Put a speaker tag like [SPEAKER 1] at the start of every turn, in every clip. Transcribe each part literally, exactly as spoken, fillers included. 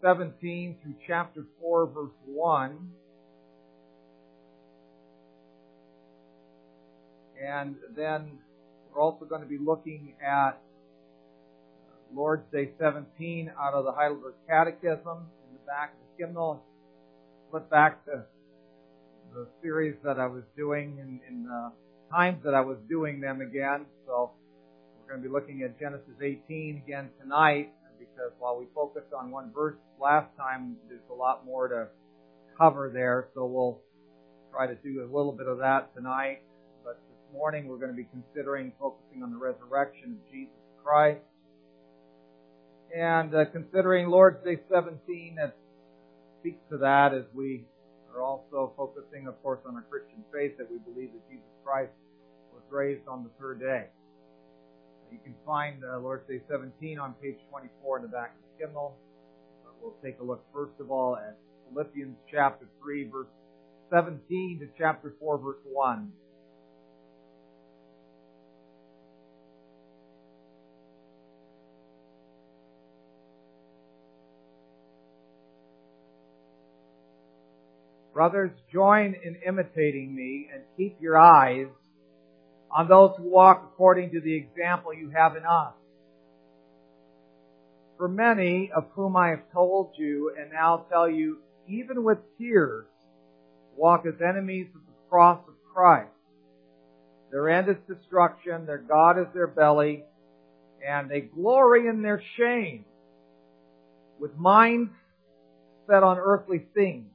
[SPEAKER 1] seventeen through chapter four, verse one. And then we're also going to be looking at Lord's Day seventeen out of the Heidelberg Catechism in the back of the hymnal. Flip back to the series that I was doing in, in the times that I was doing them again. So we're going to be looking at Genesis eighteen again tonight, because while we focused on one verse last time, there's a lot more to cover there. So we'll try to do a little bit of that tonight. But this morning we're going to be considering focusing on the resurrection of Jesus Christ. And uh, considering Lord's Day seventeen, that speaks to that, as we are also focusing, of course, on our Christian faith, that we believe that Jesus Christ was raised on the third day. You can find uh, Lord's Day seventeen on page twenty-four in the back of the hymnal. But we'll take a look, first of all, at Philippians chapter three, verse seventeen to chapter four, verse one. Brothers, join in imitating me and keep your eyes on those who walk according to the example you have in us. For many of whom I have told you and now tell you, even with tears, walk as enemies of the cross of Christ. Their end is destruction, their God is their belly, and they glory in their shame, with minds set on earthly things.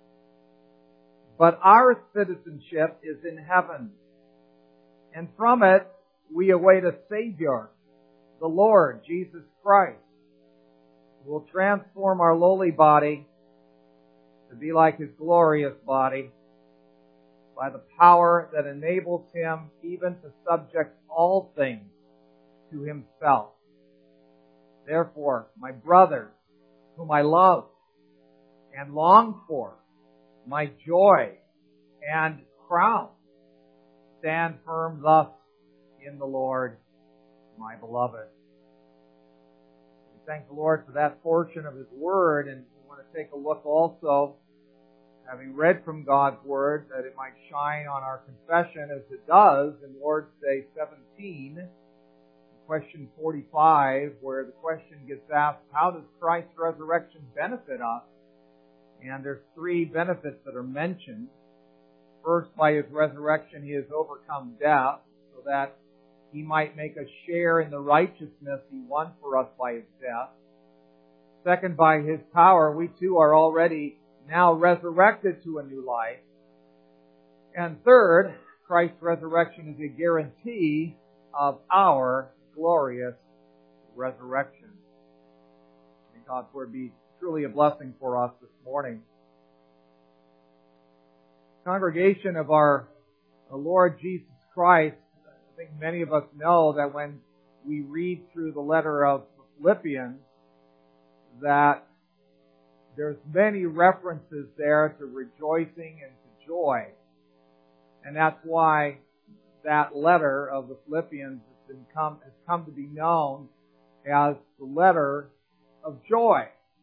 [SPEAKER 1] But our citizenship is in heaven, and from it we await a Savior, the Lord Jesus Christ, who will transform our lowly body to be like His glorious body by the power that enables Him even to subject all things to Himself. Therefore, my brothers, whom I love and long for, my joy and crown, stand firm thus in the Lord, my beloved. We thank the Lord for that portion of His Word, and we want to take a look also, having read from God's Word, that it might shine on our confession as it does in Lord's Day seventeen, question forty-five, where the question gets asked, how does Christ's resurrection benefit us? And there's three benefits that are mentioned. First, by His resurrection, He has overcome death, so that He might make us share in the righteousness He won for us by His death. Second, by His power, we too are already now resurrected to a new life. And third, Christ's resurrection is a guarantee of our glorious resurrection. May God's Word be truly a blessing for us this morning. Congregation of our Lord Jesus Christ, I think many of us know that when we read through the letter of Philippians, that there's many references there to rejoicing and to joy. And that's why that letter of the Philippians has, been come, has come to be known as the letter of joy.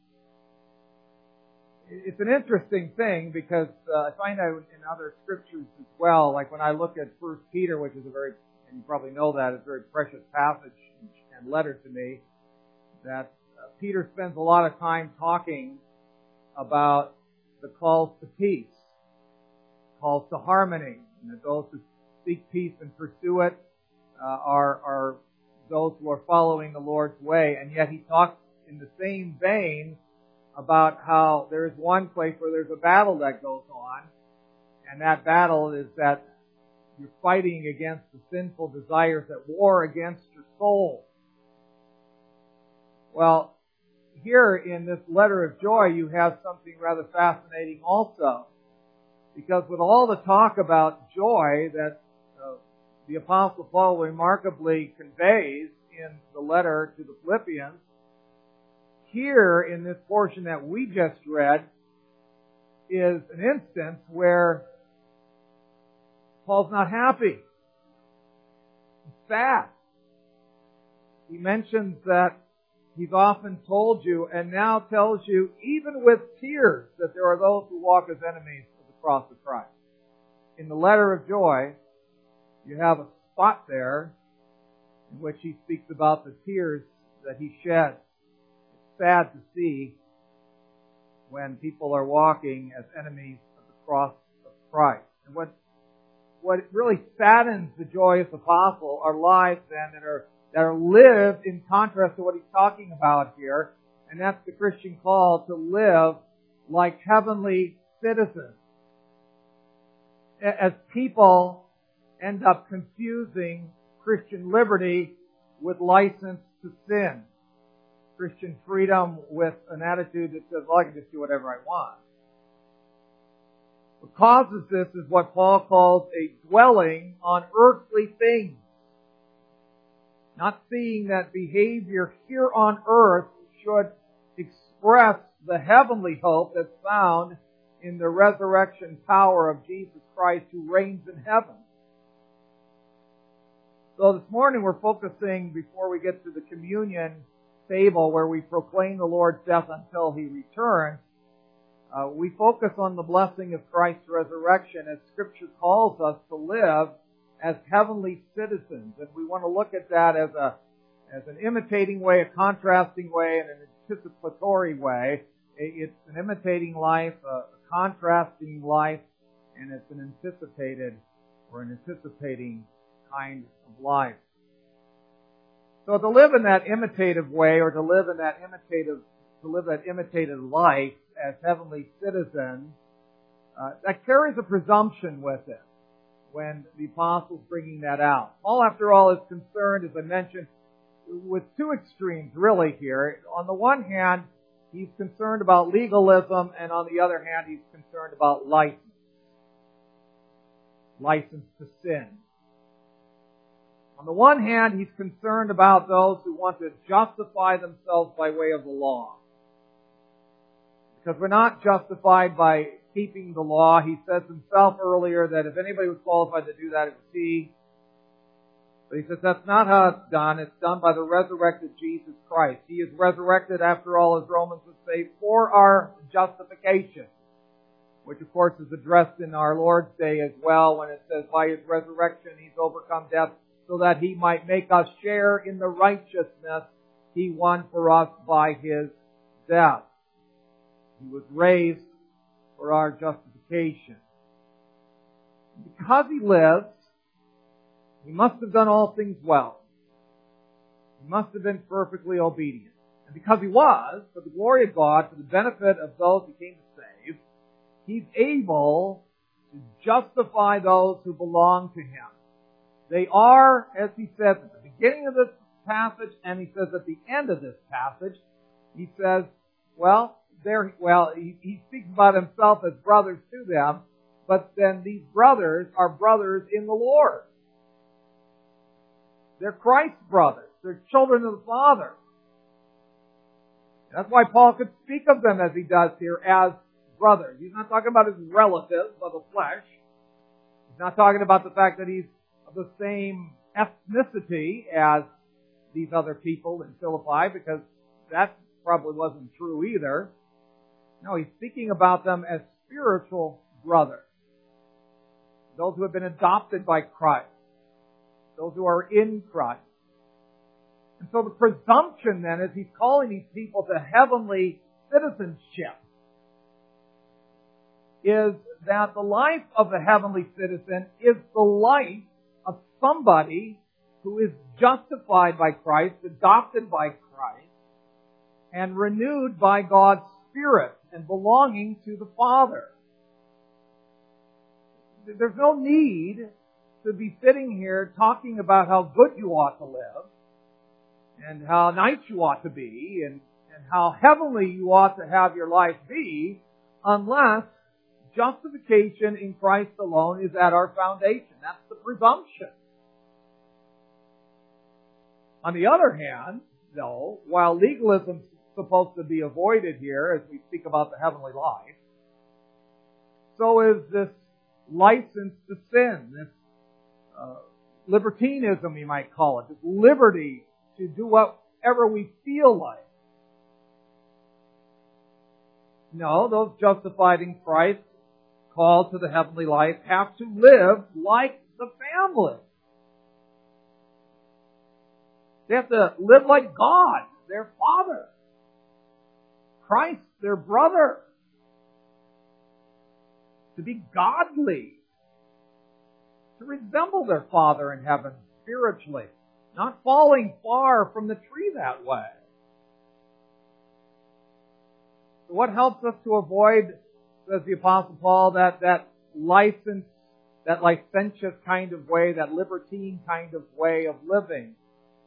[SPEAKER 1] It's an interesting thing, because uh, I find out in other scriptures as well, like when I look at First Peter, which is a very, and you probably know that, it's a very precious passage and letter to me, that uh, Peter spends a lot of time talking about the calls to peace, calls to harmony, and that those who seek peace and pursue it uh, are, are those who are following the Lord's way. And yet he talks in the same vein about how there is one place where there's a battle that goes on, and that battle is that you're fighting against the sinful desires that war against your soul. Well, here in this letter of joy, you have something rather fascinating also, because with all the talk about joy that uh, the Apostle Paul remarkably conveys in the letter to the Philippians, here in this portion that we just read is an instance where Paul's not happy. He's sad. He mentions that He's often told you and now tells you, even with tears, that there are those who walk as enemies of the cross of Christ. In the letter of joy, you have a spot there in which he speaks about the tears that he shed. It's sad to see when people are walking as enemies of the cross of Christ. And what what really saddens the joyous apostle are lives then that are that are lived in contrast to what he's talking about here, and that's the Christian call to live like heavenly citizens. As people end up confusing Christian liberty with license to sin, Christian freedom with an attitude that says, well, I can just do whatever I want. What causes this is what Paul calls a dwelling on earthly things. Not seeing that behavior here on earth should express the heavenly hope that's found in the resurrection power of Jesus Christ who reigns in heaven. So this morning we're focusing, before we get to the communion table where we proclaim the Lord's death until He returns, uh, we focus on the blessing of Christ's resurrection as Scripture calls us to live as heavenly citizens. And we want to look at that as a as an imitating way, a contrasting way, and an anticipatory way. It's an imitating life, a contrasting life, and it's an anticipated or an anticipating kind of life. So to live in that imitative way, or to live in that imitative, to live that imitated life as heavenly citizens, uh, that carries a presumption with it when the apostle's bringing that out. Paul, after all, is concerned, as I mentioned, with two extremes really here. On the one hand, he's concerned about legalism, and on the other hand, he's concerned about license. License to sin. On the one hand, he's concerned about those who want to justify themselves by way of the law. Because we're not justified by keeping the law. He says himself earlier that if anybody was qualified to do that, it was he. But he says that's not how it's done. It's done by the resurrected Jesus Christ. He is resurrected, after all, as Romans would say, for our justification. Which, of course, is addressed in our Lord's Day as well, when it says, by His resurrection He's overcome death, so that He might make us share in the righteousness He won for us by His death. He was raised for our justification. Because He lives, He must have done all things well. He must have been perfectly obedient. And because He was, for the glory of God, for the benefit of those He came to save, He's able to justify those who belong to Him. They are, as He says at the beginning of this passage, and He says at the end of this passage, He says, well, they're, well, he, he speaks about Himself as brothers to them, but then these brothers are brothers in the Lord. They're Christ's brothers. They're children of the Father. That's why Paul could speak of them as he does here as brothers. He's not talking about his relatives of the flesh. He's not talking about the fact that he's of the same ethnicity as these other people in Philippi, because that probably wasn't true either. No, he's speaking about them as spiritual brothers. Those who have been adopted by Christ. Those who are in Christ. And so the presumption then is he's calling these people to heavenly citizenship, is that the life of a heavenly citizen is the life of somebody who is justified by Christ, adopted by Christ, and renewed by God's Spirit and belonging to the Father. There's no need to be sitting here talking about how good you ought to live and how nice you ought to be and, and how heavenly you ought to have your life be unless justification in Christ alone is at our foundation. That's the presumption. On the other hand, though, while legalism is supposed to be avoided here as we speak about the heavenly life, so is this license to sin, this uh, libertinism, you might call it, this liberty to do whatever we feel like, No, those justified in Christ, called to the heavenly life, have to live like the family. They have to live like God, their Father. Christ, their brother. To be godly. To resemble their Father in heaven spiritually. Not falling far from the tree that way. So what helps us to avoid, says the Apostle Paul, that, that license, that licentious kind of way, that libertine kind of way of living?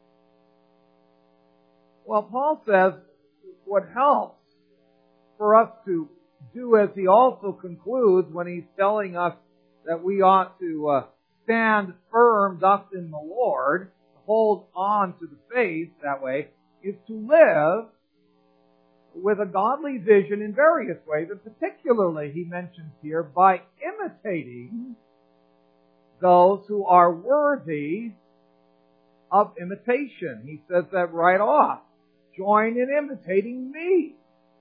[SPEAKER 1] Well, Paul says what helps for us to do as he also concludes when he's telling us that we ought to uh, stand firm thus in the Lord, hold on to the faith that way, is to live with a godly vision in various ways, and particularly, he mentions here, by imitating those who are worthy of imitation. He says that right off. Join in imitating me.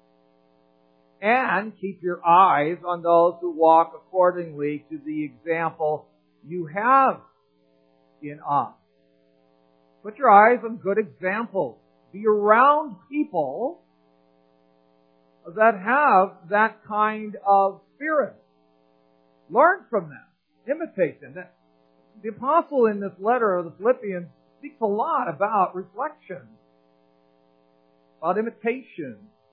[SPEAKER 1] And keep your eyes on those who walk accordingly to the example you have in us. Put your eyes on good examples. Be around people that have that kind of spirit. Learn from them. Imitate them. The apostle in this letter of the Philippians speaks a lot about reflection, about imitation.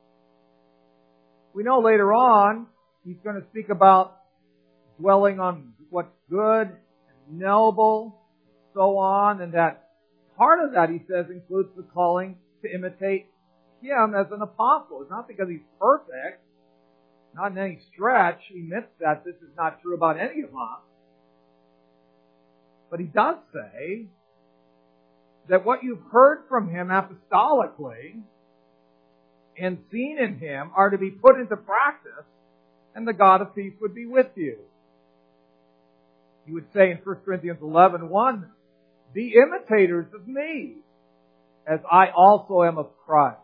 [SPEAKER 1] We know later on he's going to speak about dwelling on what's good and noble, so on, and that part of that, he says, includes the calling to imitate him as an apostle. It's not because he's perfect, not in any stretch. He admits that this is not true about any of us. But he does say that what you've heard from him apostolically and seen in him are to be put into practice, and the God of peace would be with you. He would say in First Corinthians eleven one, be imitators of me, as I also am of Christ.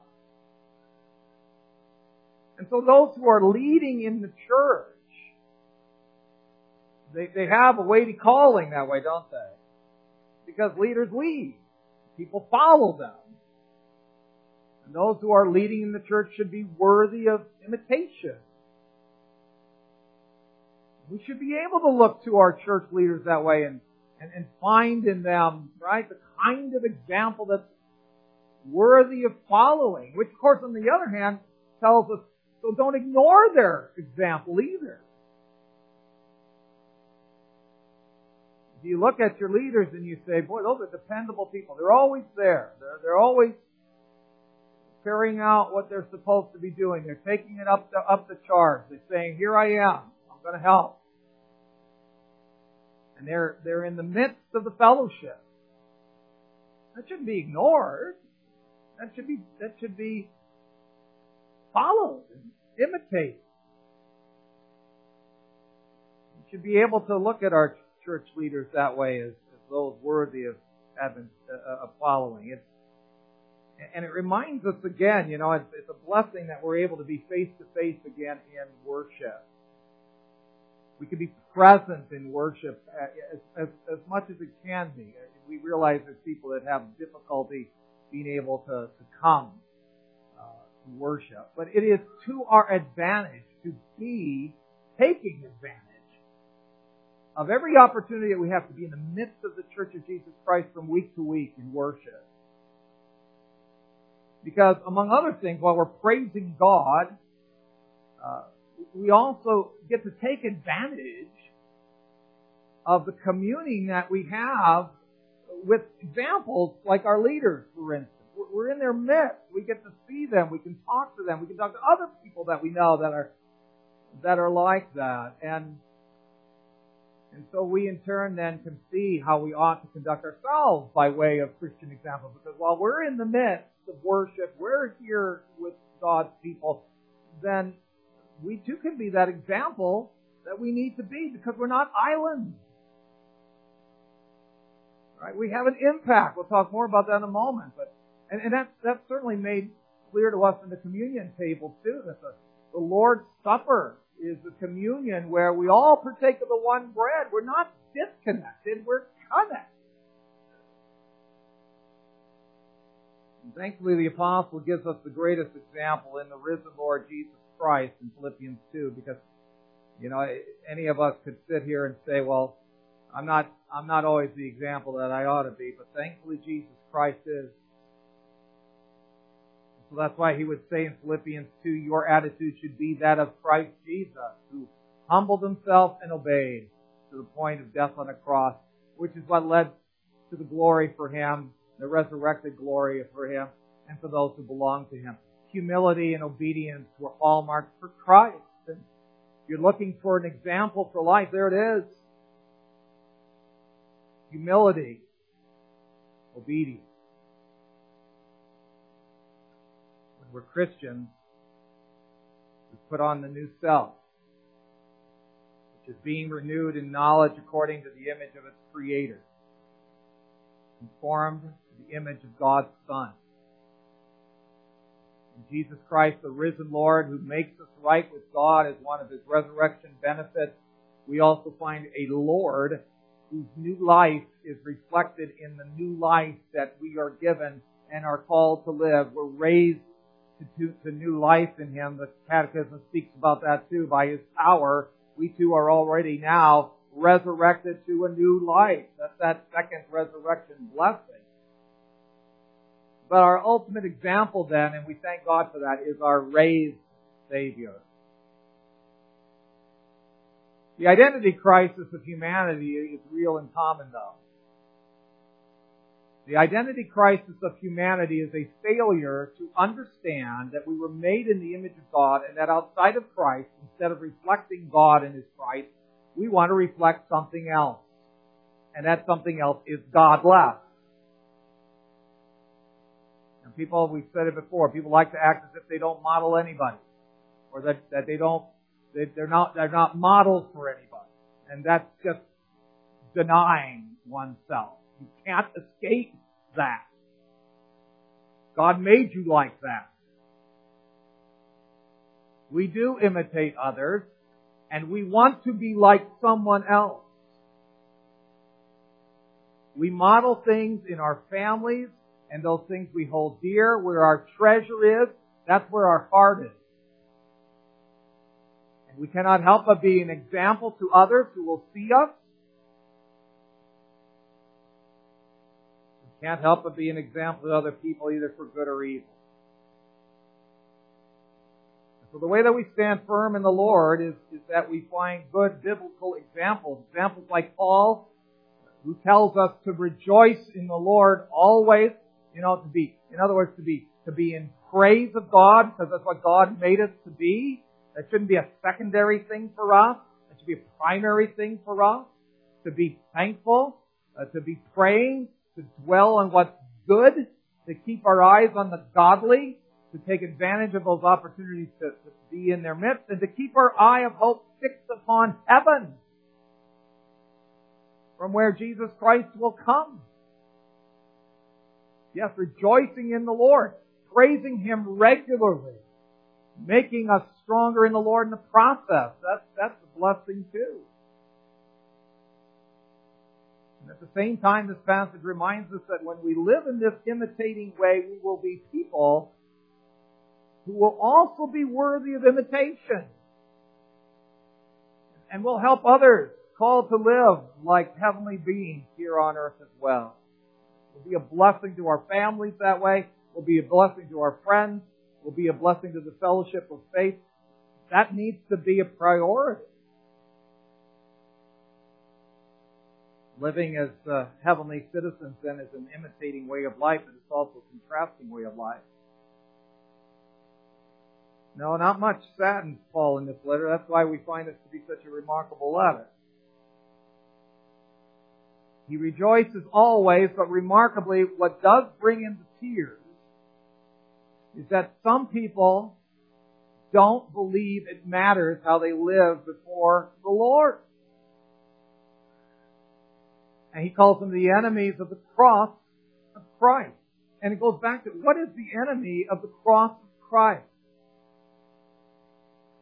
[SPEAKER 1] And so those who are leading in the church, they, they have a weighty calling that way, don't they? Because leaders lead. People follow them. And those who are leading in the church should be worthy of imitation. We should be able to look to our church leaders that way and, and, and find in them, right, the kind of example that's worthy of following. Which, of course, on the other hand, tells us, so don't ignore their example either. If you look at your leaders and you say, boy, those are dependable people. They're always there. They're, they're always carrying out what they're supposed to be doing. They're taking it up the, up the charge. They're saying, here I am. I'm going to help. And they're, they're in the midst of the fellowship. That shouldn't be ignored. That should be, that should be followed and imitated. We should be able to look at our church leaders that way as, as those worthy of having, uh, of following. It's, and it reminds us again, you know, it's, it's a blessing that we're able to be face to face again in worship. We can be present in worship as, as, as much as it can be. We realize there's people that have difficulty being able to, to come uh, to worship. But it is to our advantage to be taking advantage of every opportunity that we have to be in the midst of the Church of Jesus Christ from week to week in worship. Because, among other things, while we're praising God, uh, we also get to take advantage of the communing that we have with examples like our leaders, for instance. We're in their midst. We get to see them. We can talk to them. We can talk to other people that we know that are that are like that. And and so we in turn then can see how we ought to conduct ourselves by way of Christian example. Because while we're in the midst of worship, we're here with God's people, then we too can be that example that we need to be, because we're not islands. Right? We have an impact. We'll talk more about that in a moment. But and, and that's that's certainly made clear to us in the communion table too, that the, the the Lord's Supper is the communion where we all partake of the one bread. We're not disconnected, we're connected. And thankfully, the apostle gives us the greatest example in the risen Lord Jesus Christ in Philippians two, because, you know, any of us could sit here and say, well, I'm not, I'm not always the example that I ought to be, but thankfully Jesus Christ is. So that's why he would say in Philippians two, your attitude should be that of Christ Jesus, who humbled himself and obeyed to the point of death on a cross, which is what led to the glory for him, the resurrected glory for him, and for those who belong to him. Humility and obedience were hallmarks for Christ. And if you're looking for an example for life, there it is. Humility, obedience. When we're Christians, we put on the new self, which is being renewed in knowledge according to the image of its Creator, conformed to the image of God's Son. And Jesus Christ, the risen Lord, who makes us right with God as one of His resurrection benefits, we also find a Lord whose new life is reflected in the new life that we are given and are called to live. We're raised to, to, to new life in Him. The Catechism speaks about that too. By His power, we too are already now resurrected to a new life. That's that second resurrection blessing. But our ultimate example then, and we thank God for that, is our raised Savior. The identity crisis of humanity is real and common, though. The identity crisis of humanity is a failure to understand that we were made in the image of God and that outside of Christ, instead of reflecting God in His Christ, we want to reflect something else. And that something else is godless. And people, we've said it before, people like to act as if they don't model anybody. Or that, that they don't They're not, they're not models for anybody. And that's just denying oneself. You can't escape that. God made you like that. We do imitate others, and we want to be like someone else. We model things in our families, and those things we hold dear, where our treasure is, that's where our heart is. We cannot help but be an example to others who will see us. We can't help but be an example to other people, either for good or evil. So the way that we stand firm in the Lord is, is that we find good biblical examples. Examples like Paul, who tells us to rejoice in the Lord always. You know, to be, in other words, to be, to be in praise of God, because that's what God made us to be. That shouldn't be a secondary thing for us. It should be a primary thing for us. To be thankful, uh, to be praying, to dwell on what's good, to keep our eyes on the godly, to take advantage of those opportunities to, to be in their midst, and to keep our eye of hope fixed upon heaven, from where Jesus Christ will come. Yes, rejoicing in the Lord, praising Him regularly, making us stronger in the Lord in the process. That's, that's a blessing too. And at the same time, this passage reminds us that when we live in this imitating way, we will be people who will also be worthy of imitation. And will help others called to live like heavenly beings here on earth as well. We'll be a blessing to our families that way. We'll be a blessing to our friends. Will be a blessing to the fellowship of faith. That needs to be a priority. Living as uh, heavenly citizens then is an imitating way of life, and it's also a contrasting way of life. No, not much saddens Paul in this letter. That's why we find this to be such a remarkable letter. He rejoices always, but remarkably, what does bring him to tears is that some people don't believe it matters how they live before the Lord. And he calls them the enemies of the cross of Christ. And it goes back to, what is the enemy of the cross of Christ?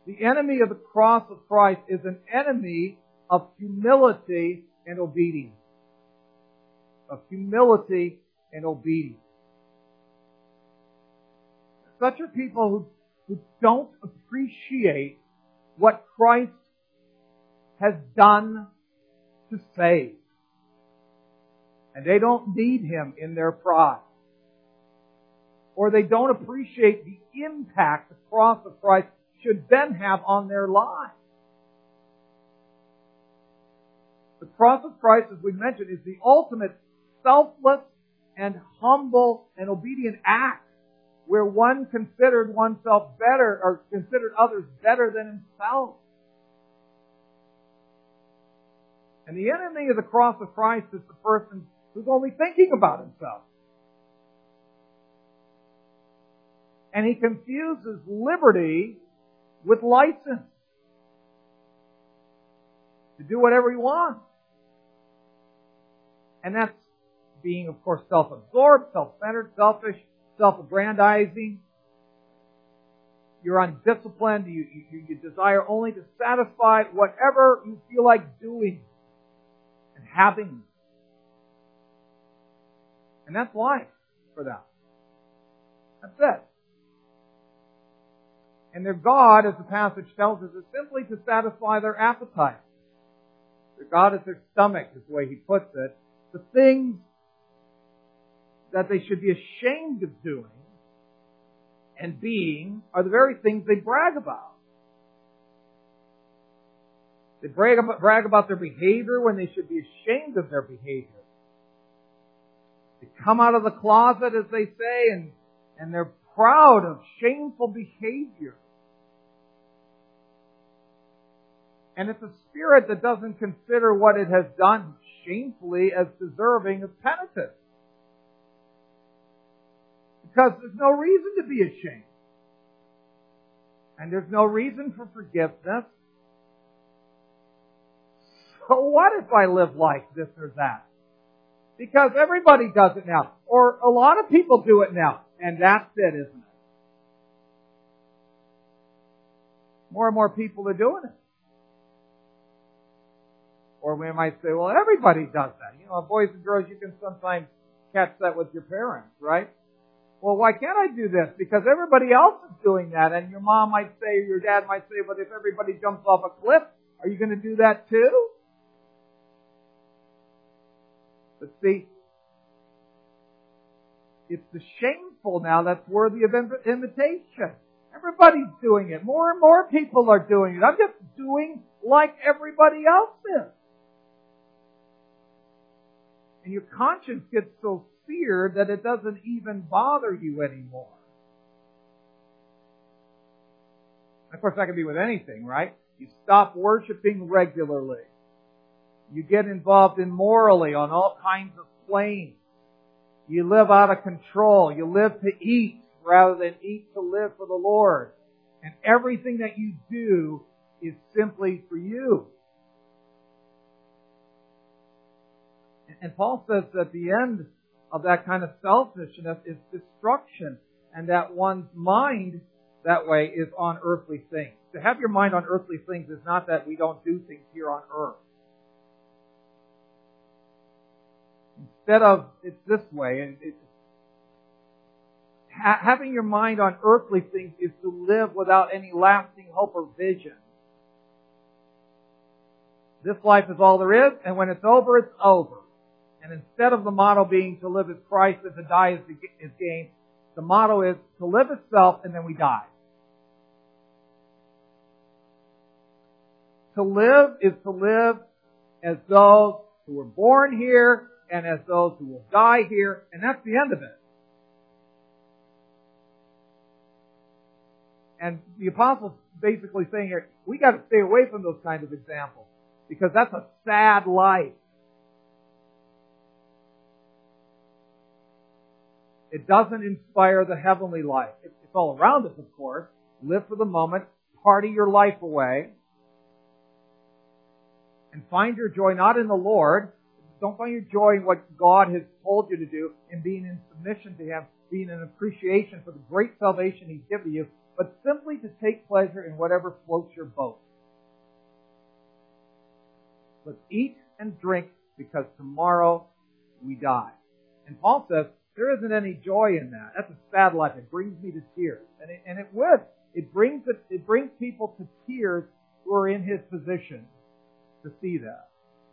[SPEAKER 1] The enemy of the cross of Christ is an enemy of humility and obedience. Of humility and obedience. Such are people who, who don't appreciate what Christ has done to save. And they don't need Him in their pride. Or they don't appreciate the impact the cross of Christ should then have on their lives. The cross of Christ, as we mentioned, is the ultimate selfless and humble and obedient act where one considered oneself better or considered others better than himself. And the enemy of the cross of Christ is the person who's only thinking about himself. And he confuses liberty with license to do whatever he wants. And that's being, of course, self-absorbed, self-centered, selfish, self-aggrandizing. You're undisciplined. You, you, you desire only to satisfy whatever you feel like doing and having. And that's life for them. That's it. And their God, as the passage tells us, is simply to satisfy their appetite. Their God is their stomach, is the way he puts it. The things that they should be ashamed of doing and being are the very things they brag about. They brag about, brag about their behavior when they should be ashamed of their behavior. They come out of the closet, as they say, and, and they're proud of shameful behavior. And it's a spirit that doesn't consider what it has done shamefully as deserving of penitence. Because there's no reason to be ashamed. And there's no reason for forgiveness. So what if I live like this or that? Because everybody does it now. Or a lot of people do it now. And that's it, isn't it? More and more people are doing it. Or we might say, well, everybody does that. You know, boys and girls, you can sometimes catch that with your parents, right? Well, why can't I do this? Because everybody else is doing that. And your mom might say, or your dad might say, but if everybody jumps off a cliff, are you going to do that too? But see, it's the shameful now that's worthy of imitation. Everybody's doing it. More and more people are doing it. I'm just doing like everybody else is. And your conscience gets so seared that it doesn't even bother you anymore. Of course, that can be with anything, right? You stop worshiping regularly. You get involved immorally on all kinds of planes. You live out of control. You live to eat rather than eat to live for the Lord. And everything that you do is simply for you. And Paul says that the end of that kind of selfishness is destruction, and that one's mind that way is on earthly things. To have your mind on earthly things is not that we don't do things here on earth. Instead of, it's this way, and it's, ha- having your mind on earthly things is to live without any lasting hope or vision. This life is all there is, and when it's over, it's over. And instead of the motto being to live as Christ and to die as gain, the motto is to live as self and then we die. To live is to live as those who were born here and as those who will die here, and that's the end of it. And the Apostle's basically saying here, we got to stay away from those kinds of examples because that's a sad life. It doesn't inspire the heavenly life. It's all around us, of course. Live for the moment. Party your life away. And find your joy not in the Lord. Don't find your joy in what God has told you to do, in being in submission to Him, being in appreciation for the great salvation He's given you. but simply to take pleasure in whatever floats your boat. Let's eat and drink because tomorrow we die. And Paul says, there isn't any joy in that. That's a sad life. It brings me to tears. And it, and it would. It brings, it, it brings people to tears who are in his position to see that.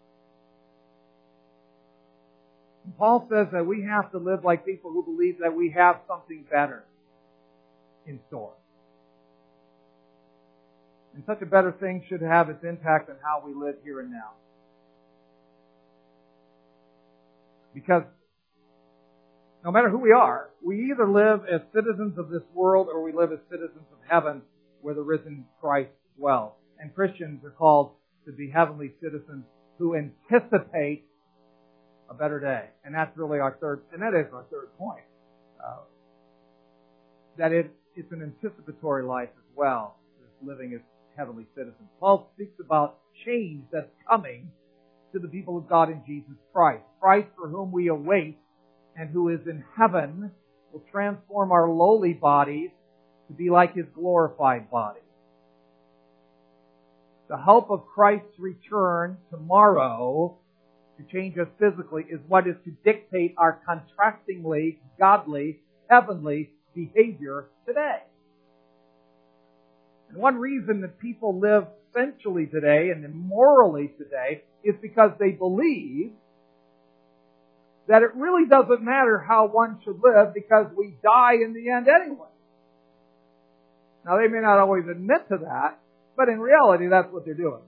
[SPEAKER 1] And Paul says that we have to live like people who believe that we have something better in store. And such a better thing should have its impact on how we live here and now. Because no matter who we are, we either live as citizens of this world or we live as citizens of heaven where the risen Christ dwells. And Christians are called to be heavenly citizens who anticipate a better day. And that's really our third, and that is our third point. Uh, that it, it's an anticipatory life as well, as living as heavenly citizens. Paul speaks about change that's coming to the people of God in Jesus Christ. Christ for whom we await and who is in heaven will transform our lowly bodies to be like His glorified body. The hope of Christ's return tomorrow to change us physically is what is to dictate our contrastingly godly, heavenly behavior today. And one reason that people live sensually today and immorally today is because they believe that it really doesn't matter how one should live because we die in the end anyway. Now they may not always admit to that, but in reality that's what they're doing.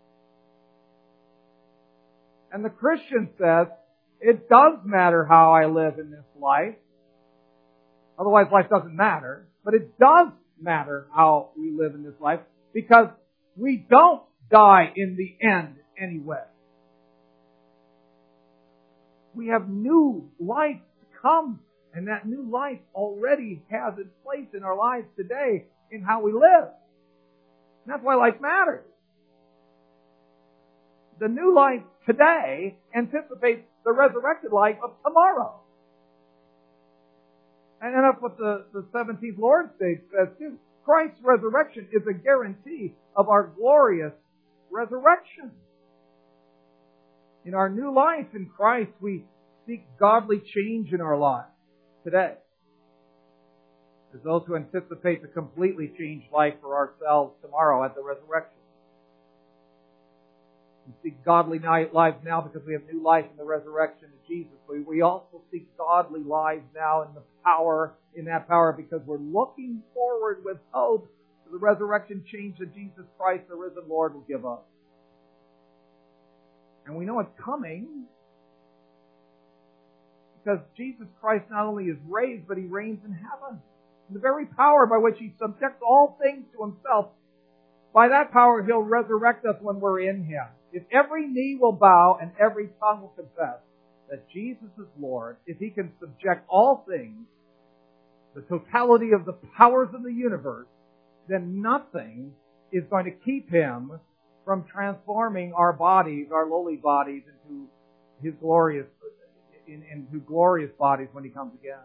[SPEAKER 1] And the Christian says, it does matter how I live in this life. Otherwise life doesn't matter. But it does matter how we live in this life because we don't die in the end anyway. We have new life to come, and that new life already has its place in our lives today in how we live. And that's why life matters. The new life today anticipates the resurrected life of tomorrow. And that's what the, the seventeenth Lord's Day says too. Christ's resurrection is a guarantee of our glorious resurrection. In our new life in Christ, we seek godly change in our lives today. As those who anticipate the completely changed life for ourselves tomorrow at the resurrection. We seek godly lives now because we have new life in the resurrection of Jesus. But we also seek godly lives now in the power, in that power because we're looking forward with hope to the resurrection change that Jesus Christ, the risen Lord, will give us. And we know it's coming because Jesus Christ not only is raised, but He reigns in heaven. And the very power by which He subjects all things to Himself, by that power He'll resurrect us when we're in Him. If every knee will bow and every tongue will confess that Jesus is Lord, if He can subject all things, the totality of the powers of the universe, then nothing is going to keep Him from transforming our bodies, our lowly bodies, into His glorious, in, into glorious bodies when He comes again.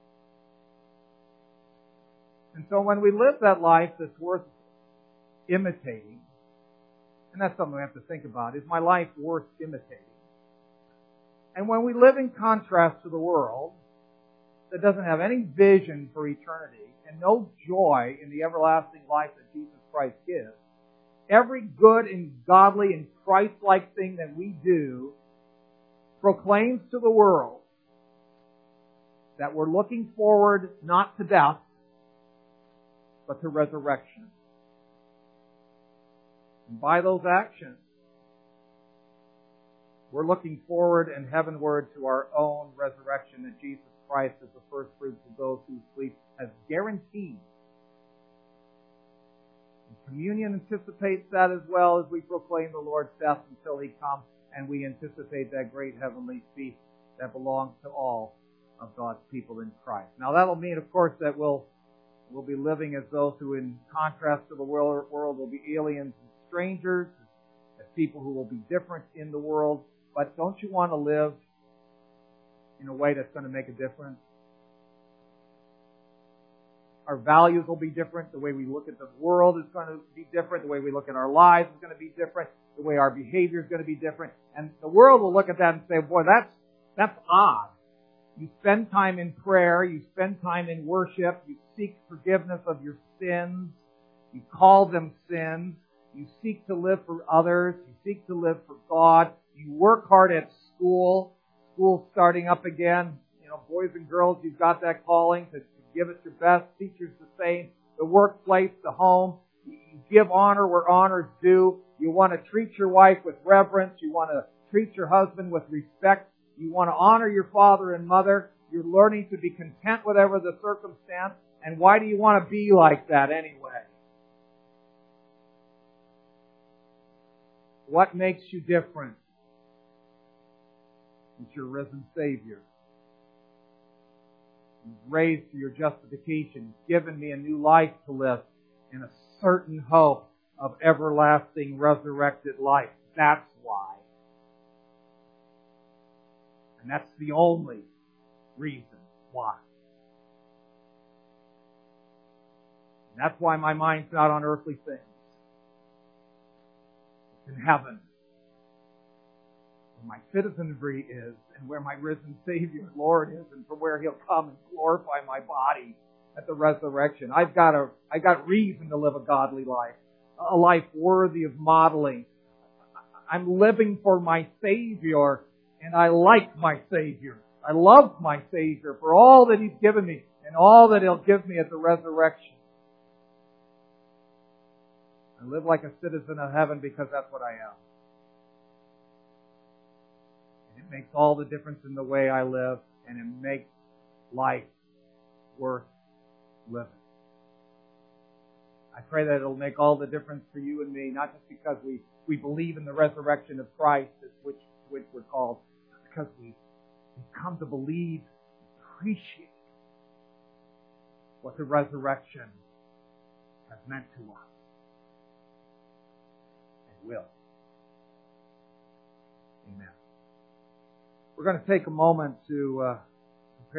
[SPEAKER 1] And so when we live that life that's worth imitating, and that's something we have to think about, is my life worth imitating? And when we live in contrast to the world that doesn't have any vision for eternity and no joy in the everlasting life that Jesus Christ gives, every good and godly and Christ-like thing that we do proclaims to the world that we're looking forward not to death, but to resurrection. And by those actions, we're looking forward and heavenward to our own resurrection, that Jesus Christ is the first fruits of those who sleep as guaranteed. And communion anticipates that as well as we proclaim the Lord's death until He comes, and we anticipate that great heavenly feast that belongs to all of God's people in Christ. Now that'll mean, of course, that we'll we'll be living as those who, in contrast to the world, world will be aliens and strangers, as people who will be different in the world. But don't you want to live in a way that's going to make a difference? our values will be different. The way we look at the world is going to be different. The way we look at our lives is going to be different. The way our behavior is going to be different. And the world will look at that and say, boy, that's, that's odd. You spend time in prayer. You spend time in worship. You seek forgiveness of your sins. You call them sins. You seek to live for others. You seek to live for God. You work hard at school. School's starting up again. You know, boys and girls, you've got that calling to, to give it your best. Teachers the same. The workplace, the home. You give honor where honor's due. You want to treat your wife with reverence. You want to treat your husband with respect. You want to honor your father and mother. You're learning to be content whatever the circumstance. And why do you want to be like that anyway? What makes you different? It's your risen Savior. He's raised for your justification. He's given me a new life to live in a certain hope of everlasting resurrected life. That's why. And that's the only reason why. And that's why my mind's not on earthly things. It's in heaven. Where my citizenry is, and where my risen Savior and Lord is, and from where He'll come and glorify my body at the resurrection. I've got a, I've got reason to live a godly life. A life worthy of modeling. I'm living for my Savior, and I like my Savior. I love my Savior for all that He's given me and all that He'll give me at the resurrection. I live like a citizen of heaven because that's what I am. And it makes all the difference in the way I live, and it makes life worth living. I pray that it'll make all the difference for you and me, not just because we, we believe in the resurrection of Christ, which, which we're called, but because we, we've come to believe, appreciate what the resurrection has meant to us. And will. Amen. We're going to take a moment to uh,